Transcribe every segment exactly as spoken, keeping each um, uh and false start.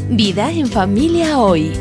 Vida en familia hoy.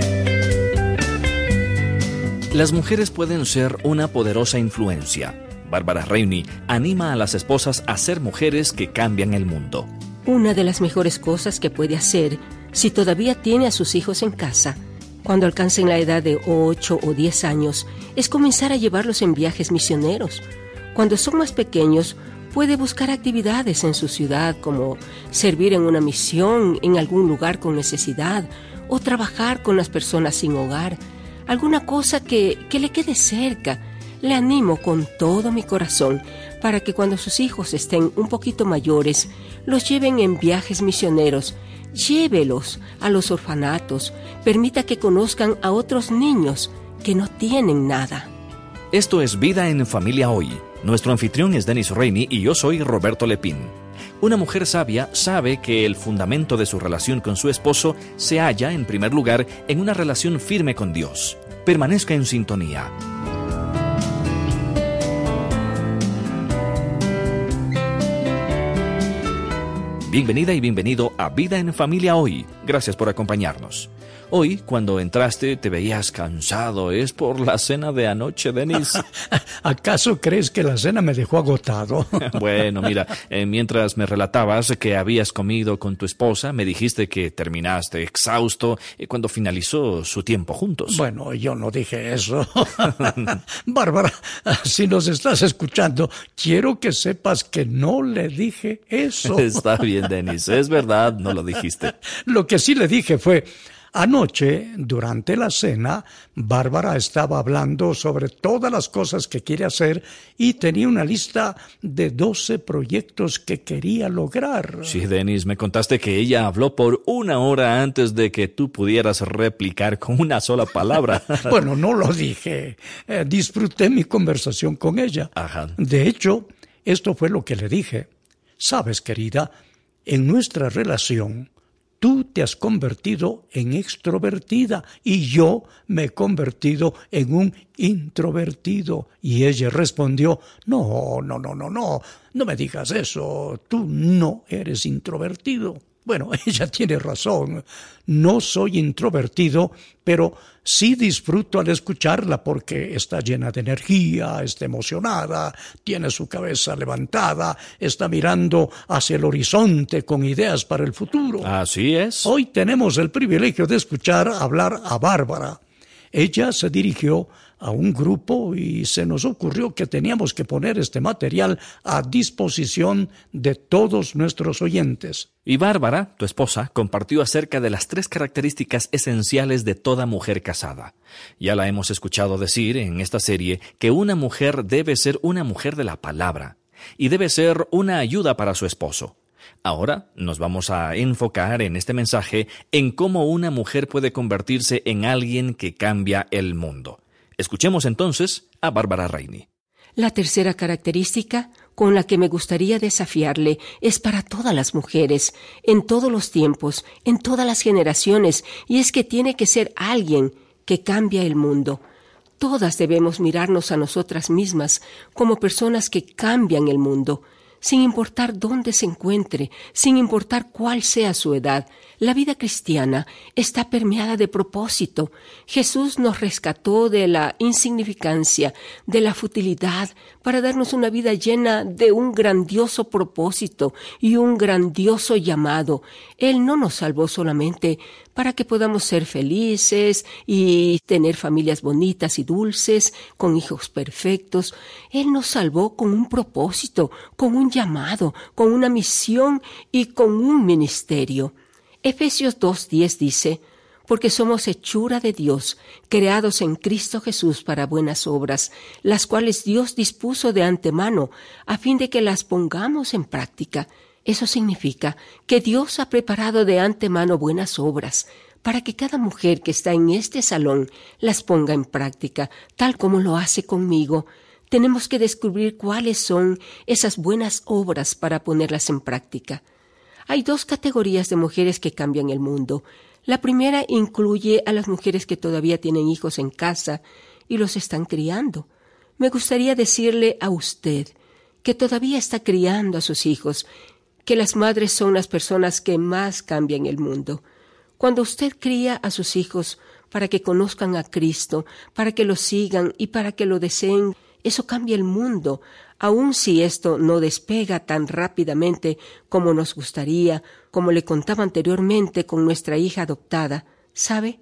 Las mujeres pueden ser una poderosa influencia. Bárbara Rainey anima a las esposas a ser mujeres que cambian el mundo. Una de las mejores cosas que puede hacer, si todavía tiene a sus hijos en casa, cuando alcancen la edad de ocho o diez años, es comenzar a llevarlos en viajes misioneros. Cuando son más pequeños, puede buscar actividades en su ciudad, como servir en una misión en algún lugar con necesidad, o trabajar con las personas sin hogar, alguna cosa que, que le quede cerca. Le animo con todo mi corazón para que cuando sus hijos estén un poquito mayores, los lleven en viajes misioneros. Llévelos a los orfanatos, permita que conozcan a otros niños que no tienen nada. Esto es Vida en Familia Hoy. Nuestro anfitrión es Dennis Rainey y yo soy Roberto Lepín. Una mujer sabia sabe que el fundamento de su relación con su esposo se halla, en primer lugar, en una relación firme con Dios. Permanezca en sintonía. Bienvenida y bienvenido a Vida en Familia Hoy. Gracias por acompañarnos. Hoy, cuando entraste, te veías cansado. ¿Es por la cena de anoche, Dennis? ¿Acaso crees que la cena me dejó agotado? Bueno, mira, eh, mientras me relatabas que habías comido con tu esposa, me dijiste que terminaste exhausto eh, cuando finalizó su tiempo juntos. Bueno, yo no dije eso. Bárbara, si nos estás escuchando, quiero que sepas que no le dije eso. Está bien, Dennis, es verdad, no lo dijiste. Lo que sí le dije fue... Anoche, durante la cena, Bárbara estaba hablando sobre todas las cosas que quiere hacer y tenía una lista de doce proyectos que quería lograr. Sí, Dennis, me contaste que ella habló por una hora antes de que tú pudieras replicar con una sola palabra. Bueno, no lo dije. Eh, disfruté mi conversación con ella. Ajá. De hecho, esto fue lo que le dije. Sabes, querida, en nuestra relación... Tú te has convertido en extrovertida y yo me he convertido en un introvertido. Y ella respondió, no, no, no, no, no, no me digas eso, tú no eres introvertido. Bueno, ella tiene razón, no soy introvertido, pero sí disfruto al escucharla porque está llena de energía, está emocionada, tiene su cabeza levantada, está mirando hacia el horizonte con ideas para el futuro. Así es. Hoy tenemos el privilegio de escuchar hablar a Bárbara. Ella se dirigió a un grupo y se nos ocurrió que teníamos que poner este material a disposición de todos nuestros oyentes. Y Bárbara, tu esposa, compartió acerca de las tres características esenciales de toda mujer casada. Ya la hemos escuchado decir en esta serie que una mujer debe ser una mujer de la palabra y debe ser una ayuda para su esposo. Ahora nos vamos a enfocar en este mensaje en cómo una mujer puede convertirse en alguien que cambia el mundo. Escuchemos entonces a Bárbara Rainey. La tercera característica con la que me gustaría desafiarle es para todas las mujeres, en todos los tiempos, en todas las generaciones, y es que tiene que ser alguien que cambia el mundo. Todas debemos mirarnos a nosotras mismas como personas que cambian el mundo. Sin importar dónde se encuentre, sin importar cuál sea su edad, la vida cristiana está permeada de propósito. Jesús nos rescató de la insignificancia, de la futilidad, para darnos una vida llena de un grandioso propósito y un grandioso llamado. Él no nos salvó solamente para que podamos ser felices y tener familias bonitas y dulces, con hijos perfectos. Él nos salvó con un propósito, con un llamado, con una misión y con un ministerio. Efesios dos diez dice, porque somos hechura de Dios, creados en Cristo Jesús para buenas obras, las cuales Dios dispuso de antemano, a fin de que las pongamos en práctica. Eso significa que Dios ha preparado de antemano buenas obras para que cada mujer que está en este salón las ponga en práctica, tal como lo hace conmigo. Tenemos que descubrir cuáles son esas buenas obras para ponerlas en práctica. Hay dos categorías de mujeres que cambian el mundo. La primera incluye a las mujeres que todavía tienen hijos en casa y los están criando. Me gustaría decirle a usted que todavía está criando a sus hijos, que las madres son las personas que más cambian el mundo. Cuando usted cría a sus hijos para que conozcan a Cristo, para que lo sigan y para que lo deseen, eso cambia el mundo, aun si esto no despega tan rápidamente como nos gustaría, como le contaba anteriormente con nuestra hija adoptada. ¿Sabe?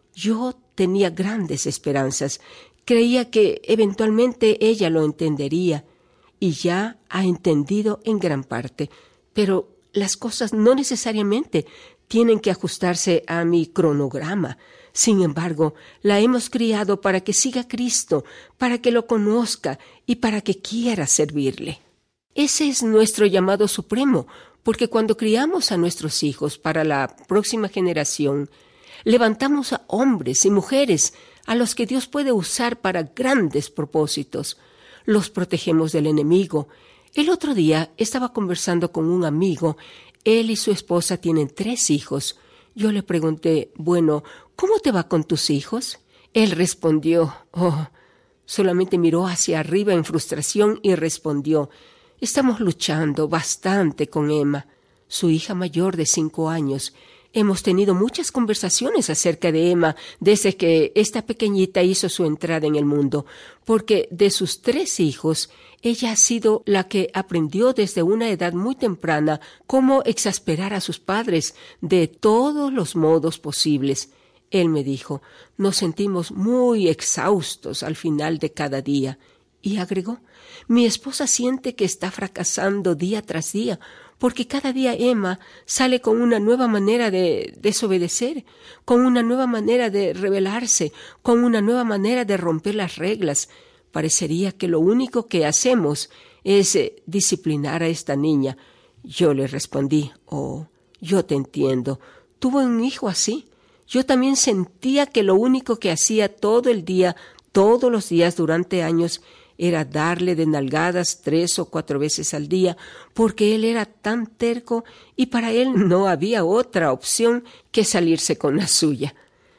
Yo tenía grandes esperanzas. Creía que eventualmente ella lo entendería, y ya ha entendido en gran parte. Pero las cosas no necesariamente tienen que ajustarse a mi cronograma. Sin embargo, la hemos criado para que siga a Cristo, para que lo conozca y para que quiera servirle. Ese es nuestro llamado supremo, porque cuando criamos a nuestros hijos para la próxima generación, levantamos a hombres y mujeres a los que Dios puede usar para grandes propósitos. Los protegemos del enemigo. El otro día estaba conversando con un amigo. Él y su esposa tienen tres hijos. Yo le pregunté, bueno, ¿cómo te va con tus hijos? Él respondió, oh, solamente miró hacia arriba en frustración y respondió, estamos luchando bastante con Emma, su hija mayor de cinco años. Hemos tenido muchas conversaciones acerca de Emma desde que esta pequeñita hizo su entrada en el mundo, porque de sus tres hijos, ella ha sido la que aprendió desde una edad muy temprana cómo exasperar a sus padres de todos los modos posibles. Él me dijo, nos sentimos muy exhaustos al final de cada día. Y agregó, mi esposa siente que está fracasando día tras día, porque cada día Emma sale con una nueva manera de desobedecer, con una nueva manera de rebelarse, con una nueva manera de romper las reglas. Parecería que lo único que hacemos es eh, disciplinar a esta niña. Yo le respondí, oh, yo te entiendo. Tuve un hijo así. Yo también sentía que lo único que hacía todo el día, todos los días durante años, era darle de nalgadas tres o cuatro veces al día, porque él era tan terco y para él no había otra opción que salirse con la suya.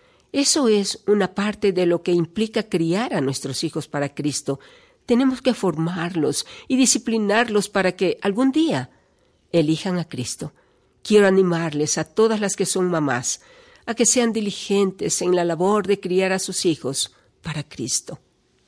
Eso es una parte de lo que implica criar a nuestros hijos para Cristo. Tenemos que formarlos y disciplinarlos para que algún día elijan a Cristo. Quiero animarles a todas las que son mamás a que sean diligentes en la labor de criar a sus hijos para Cristo.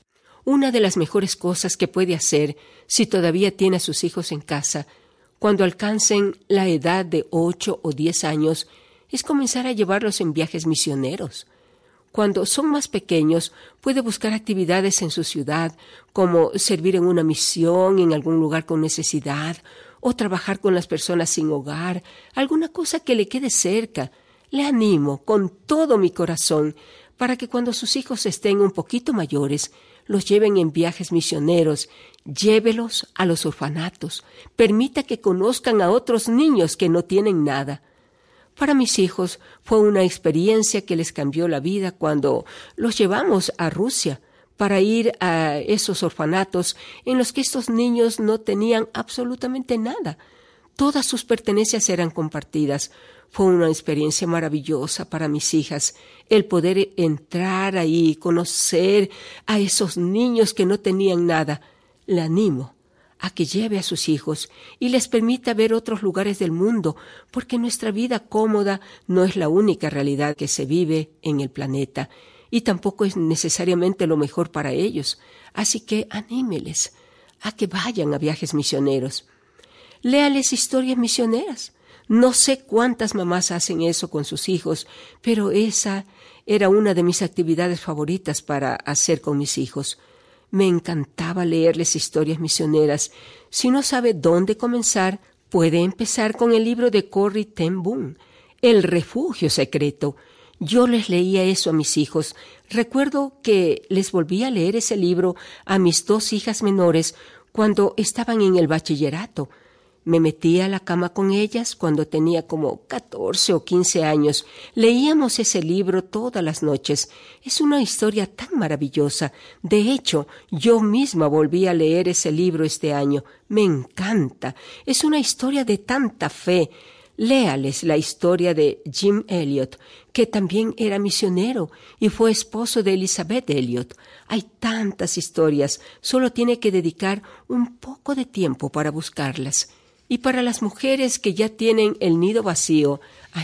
Una de las mejores cosas que puede hacer si todavía tiene a sus hijos en casa, cuando alcancen la edad de ocho o diez años, es comenzar a llevarlos en viajes misioneros. Cuando son más pequeños, puede buscar actividades en su ciudad, como servir en una misión en algún lugar con necesidad, o trabajar con las personas sin hogar, alguna cosa que le quede cerca. Le animo con todo mi corazón para que cuando sus hijos estén un poquito mayores, los lleven en viajes misioneros, llévelos a los orfanatos, permita que conozcan a otros niños que no tienen nada. Para mis hijos fue una experiencia que les cambió la vida cuando los llevamos a Rusia para ir a esos orfanatos en los que estos niños no tenían absolutamente nada. Todas sus pertenencias eran compartidas. Fue una experiencia maravillosa para mis hijas, el poder entrar ahí y conocer a esos niños que no tenían nada. Le animo a que lleve a sus hijos y les permita ver otros lugares del mundo, porque nuestra vida cómoda no es la única realidad que se vive en el planeta y tampoco es necesariamente lo mejor para ellos. Así que anímeles a que vayan a viajes misioneros. Léales historias misioneras. No sé cuántas mamás hacen eso con sus hijos, pero esa era una de mis actividades favoritas para hacer con mis hijos. Me encantaba leerles historias misioneras. Si no sabe dónde comenzar, puede empezar con el libro de Corrie ten Boom, El refugio secreto. Yo les leía eso a mis hijos. Recuerdo que les volví a leer ese libro a mis dos hijas menores cuando estaban en el bachillerato. Me metía a la cama con ellas cuando tenía como catorce o quince años. Leíamos ese libro todas las noches. Es una historia tan maravillosa. De hecho, yo misma volví a leer ese libro este año. Me encanta. Es una historia de tanta fe. Léales la historia de Jim Elliot, que también era misionero y fue esposo de Elizabeth Elliot. Hay tantas historias. Solo tiene que dedicar un poco de tiempo para buscarlas. Y para las mujeres que ya tienen el nido vacío, hay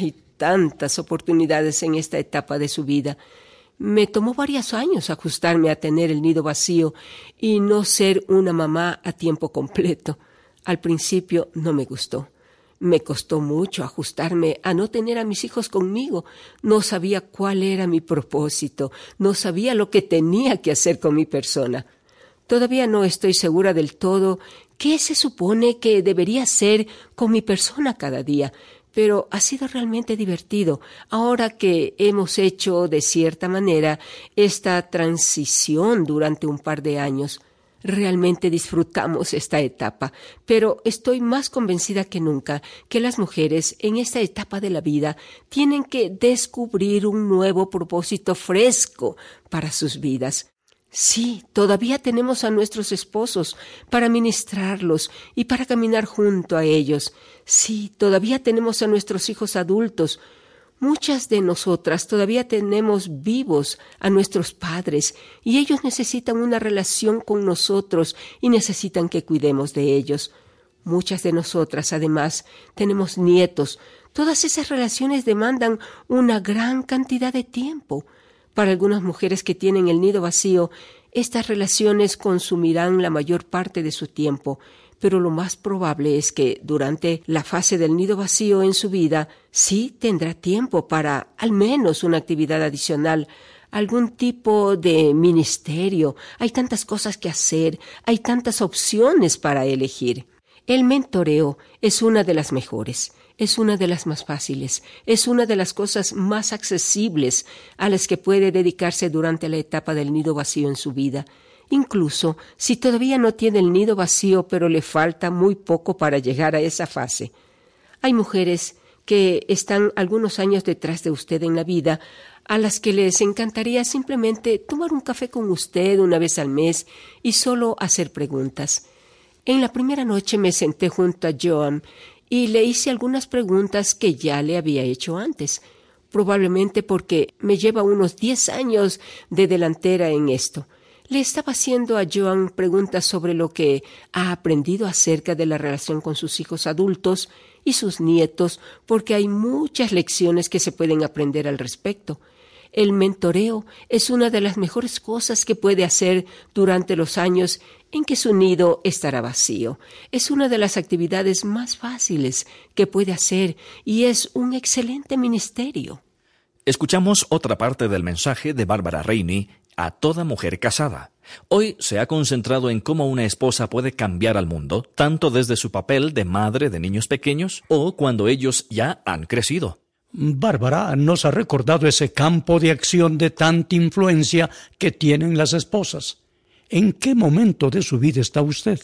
tantas oportunidades en esta etapa de su vida. Me tomó varios años ajustarme a tener el nido vacío y no ser una mamá a tiempo completo. Al principio no me gustó. Me costó mucho ajustarme a no tener a mis hijos conmigo. No sabía cuál era mi propósito, no sabía lo que tenía que hacer con mi persona. Todavía no estoy segura del todo qué se supone que debería hacer con mi persona cada día, pero ha sido realmente divertido ahora que hemos hecho, de cierta manera, esta transición durante un par de años. Realmente disfrutamos esta etapa, pero estoy más convencida que nunca que las mujeres en esta etapa de la vida tienen que descubrir un nuevo propósito fresco para sus vidas. Sí, todavía tenemos a nuestros esposos para ministrarlos y para caminar junto a ellos. Sí, todavía tenemos a nuestros hijos adultos. Muchas de nosotras todavía tenemos vivos a nuestros padres y ellos necesitan una relación con nosotros y necesitan que cuidemos de ellos. Muchas de nosotras, además, tenemos nietos. Todas esas relaciones demandan una gran cantidad de tiempo. Para algunas mujeres que tienen el nido vacío, estas relaciones consumirán la mayor parte de su tiempo, pero lo más probable es que durante la fase del nido vacío en su vida sí tendrá tiempo para al menos una actividad adicional, algún tipo de ministerio. Hay tantas cosas que hacer, hay tantas opciones para elegir. El mentoreo es una de las mejores, es una de las más fáciles, es una de las cosas más accesibles a las que puede dedicarse durante la etapa del nido vacío en su vida. Incluso si todavía no tiene el nido vacío, pero le falta muy poco para llegar a esa fase. Hay mujeres que están algunos años detrás de usted en la vida, a las que les encantaría simplemente tomar un café con usted una vez al mes y solo hacer preguntas. En la primera noche me senté junto a Joan y le hice algunas preguntas que ya le había hecho antes, probablemente porque me lleva unos diez años de delantera en esto. Le estaba haciendo a Joan preguntas sobre lo que ha aprendido acerca de la relación con sus hijos adultos y sus nietos, porque hay muchas lecciones que se pueden aprender al respecto. El mentoreo es una de las mejores cosas que puede hacer durante los años en que su nido estará vacío. Es una de las actividades más fáciles que puede hacer y es un excelente ministerio. Escuchamos otra parte del mensaje de Bárbara Rainey a toda mujer casada. Hoy se ha concentrado en cómo una esposa puede cambiar al mundo, tanto desde su papel de madre de niños pequeños o cuando ellos ya han crecido. Bárbara nos ha recordado ese campo de acción de tanta influencia que tienen las esposas. ¿En qué momento de su vida está usted?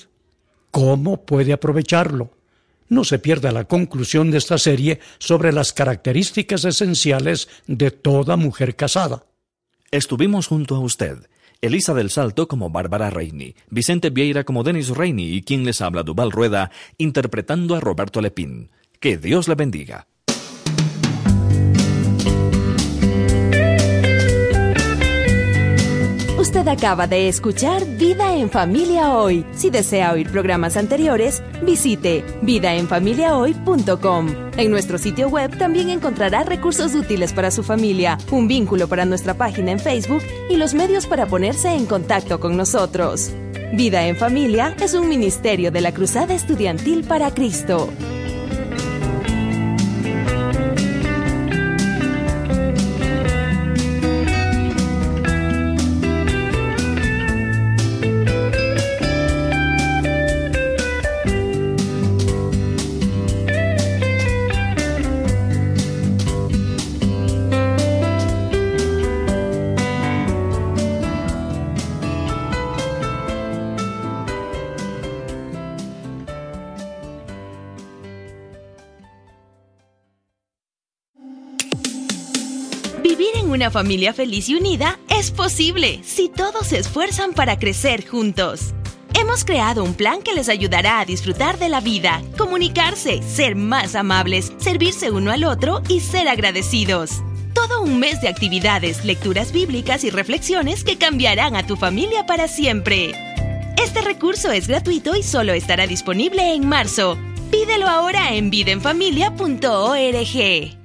¿Cómo puede aprovecharlo? No se pierda la conclusión de esta serie sobre las características esenciales de toda mujer casada. Estuvimos junto a usted, Elisa del Salto como Bárbara Rainey, Vicente Vieira como Dennis Rainey y quien les habla, Duval Rueda, interpretando a Roberto Lepín. Que Dios le bendiga. Usted acaba de escuchar Vida en Familia Hoy. Si desea oír programas anteriores, visite vida en familia hoy punto com. En nuestro sitio web también encontrará recursos útiles para su familia, un vínculo para nuestra página en Facebook y los medios para ponerse en contacto con nosotros. Vida en Familia es un ministerio de la Cruzada Estudiantil para Cristo. Vivir en una familia feliz y unida es posible si todos se esfuerzan para crecer juntos. Hemos creado un plan que les ayudará a disfrutar de la vida, comunicarse, ser más amables, servirse uno al otro y ser agradecidos. Todo un mes de actividades, lecturas bíblicas y reflexiones que cambiarán a tu familia para siempre. Este recurso es gratuito y solo estará disponible en marzo. Pídelo ahora en vida en familia punto org.